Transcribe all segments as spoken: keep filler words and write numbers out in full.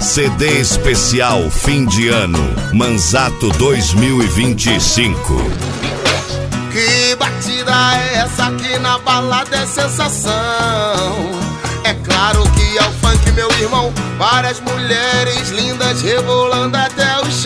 C D especial fim de ano, Manzato dois mil e vinte e cinco. Que batida é essa aqui na balada, é sensação. É claro que é o funk, meu irmão. Várias mulheres lindas rebolando até o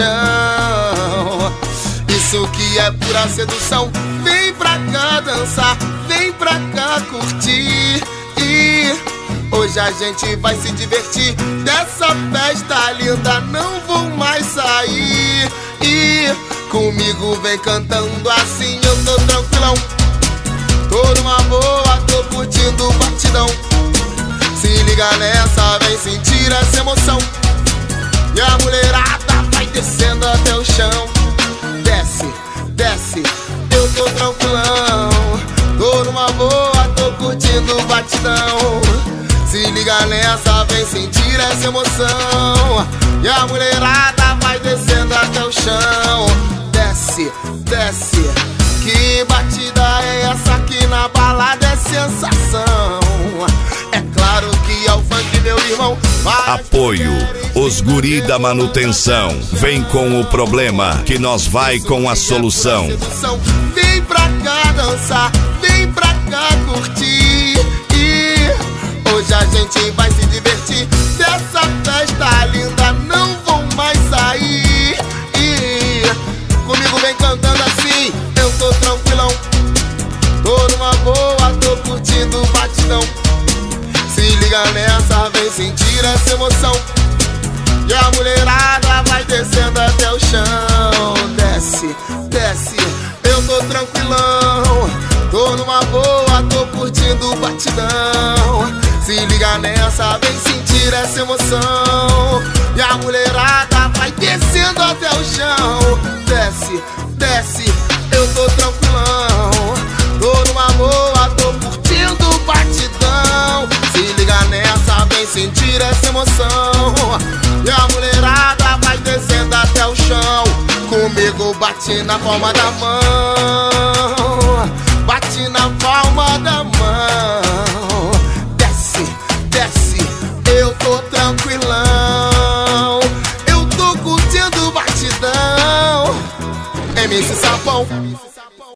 chão. Isso que é pura sedução. Vem pra cá dançar, vem pra cá curtir. E hoje a gente vai se divertir. Dessa festa linda não vou mais sair. E comigo vem cantando assim, eu tô tranquilão. Tô numa boa, tô curtindo o batidão. Se liga nessa, vem sentir essa emoção. E a mulherada vai descendo até o chão. Desce, desce, eu tô tranquilão. Tô numa boa, tô curtindo o batidão. Se liga nessa, vem sentir essa emoção. E a mulherada vai descendo até o chão. Desce, desce. Que batida é essa aqui na balada, é sensação. É claro que é o funk, meu irmão. Apoio, os guri da manutenção. Vem com o problema, que nós vai com a solução. Vem pra cá dançar, vem pra cá curtir. E hoje a gente vai se divertir. Dessa festa linda não vou mais sair. E comigo vem cantando assim, eu tô tranquilão. Tô numa boa, tô curtindo o batidão. Se liga nessa, vem sentir essa emoção. E a mulherada vai descendo até o chão. Desce, desce, eu tô tranquilão. Tô numa boa, tô curtindo o batidão. Se liga nessa, vem sentir essa emoção. E a mulherada vai descendo até o chão. Desce, desce, eu tô tranquilão. Tô numa boa, tô curtindo o batidão. Se liga nessa, vem sentir essa emoção. E a mulherada vai descendo até o chão. Comigo bate na palma da mão.